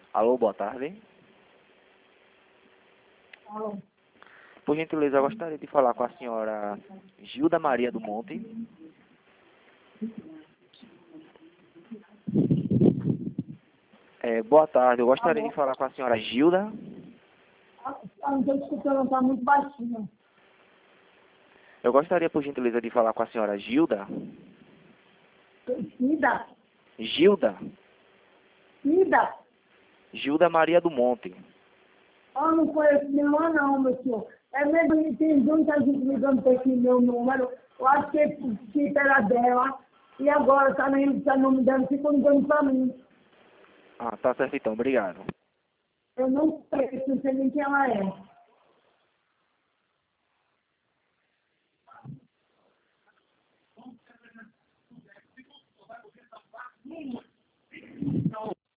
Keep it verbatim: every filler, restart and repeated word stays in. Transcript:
Alô, boa tarde. Alô. Por gentileza, eu gostaria de falar com a senhora Gilda Maria do Monte. É, boa tarde, eu gostaria Alô. de falar com a senhora Gilda. Ah, não estou escutando, está muito baixinho. Eu gostaria, por gentileza, de falar com a senhora Gilda. Ida. Gilda. Ida. Gilda Maria do Monte. Ah, não conheço nenhuma não, meu senhor. É mesmo que tem muita gente ligando para esse meu número. Eu acho que que era dela. E agora está nem tá não me dando, ficou ligando para mim. Ah, tá certo então, obrigado. Eu não sei, não sei nem quem ela é.